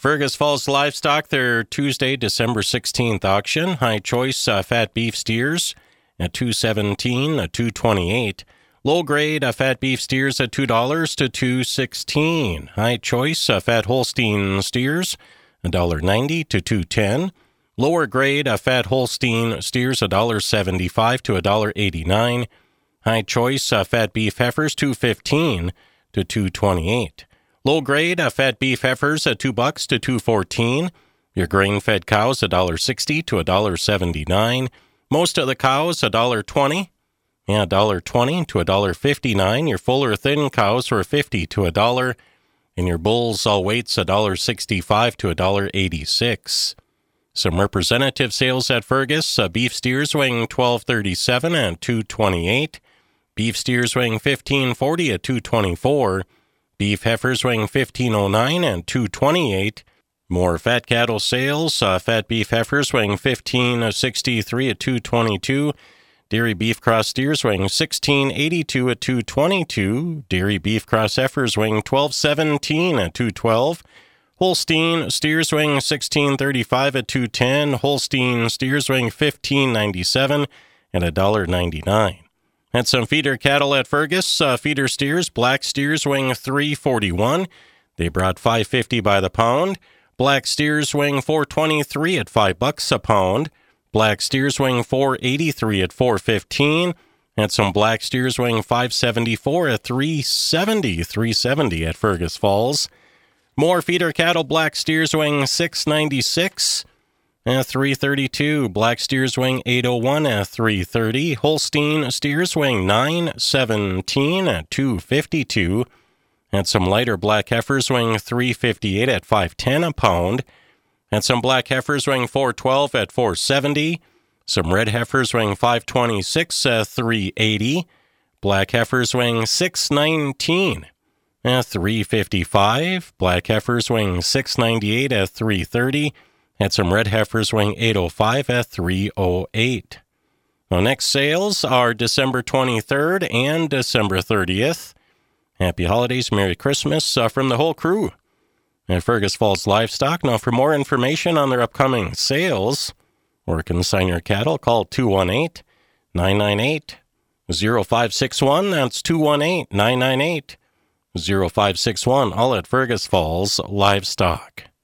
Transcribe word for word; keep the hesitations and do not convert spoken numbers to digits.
Fergus Falls Livestock, their Tuesday, December sixteenth auction. High choice uh, fat beef steers at two seventeen, uh, two twenty-eight. Low grade uh, fat beef steers at two dollars to two sixteen. High choice uh, fat Holstein steers one ninety to two ten. Lower grade uh, fat Holstein steers one seventy-five to one eighty-nine. High choice uh, fat beef heifers two fifteen to two twenty-eight. Low grade uh, fat beef heifers at two bucks to two fourteen. Your grain fed cows one sixty to one seventy-nine. Most of the cows one twenty. Yeah, one twenty to one fifty-nine. Your fuller thin cows were fifty to a dollar. And your bulls all weights one sixty-five to one eighty-six. Some representative sales at Fergus. Uh, beef steers weighing twelve thirty-seven and two twenty-eight. Beef steers weighing fifteen forty at two twenty-four. Beef heifers weighing fifteen oh nine and two twenty-eight. More fat cattle sales. Uh, fat beef heifers weighing fifteen sixty-three at two twenty-two. Dairy beef cross steers weighing sixteen eighty-two at two twenty-two. Dairy beef cross heifers weighing twelve seventeen at two twelve. Holstein steers weighing sixteen thirty-five at two ten. Holstein steers weighing fifteen ninety-seven at one ninety-nine. Had some feeder cattle at Fergus. Uh, feeder steers, black steers weighing three forty-one. They brought five fifty by the pound. Black steers weighing four twenty-three at five bucks a pound. Black steers weighing four eighty-three at four fifteen. Had some black steers weighing five seventy-four at three seventy. three seventy at Fergus Falls. More feeder cattle, black steers weighing six ninety-six at three thirty-two. Black steers weighing eight oh one at three thirty. Holstein steers weighing nine seventeen at two fifty-two. And some lighter black heifers weighing three fifty-eight at five ten a pound. And some black heifers weighing four twelve at four seventy. Some red heifers weighing five twenty-six at three eighty. Black heifers weighing six nineteen at three fifty-five. Black heifers weighing six ninety-eight at three thirty. And some red heifers weighing eight oh five at three oh eight. Now, next sales are December twenty-third and December thirtieth. Happy holidays, Merry Christmas uh, from the whole crew at Fergus Falls Livestock. Now, for more information on their upcoming sales or consign your cattle, call two one eight, nine nine eight, oh five six one. That's two one eight, nine nine eight, oh five six one, all at Fergus Falls Livestock.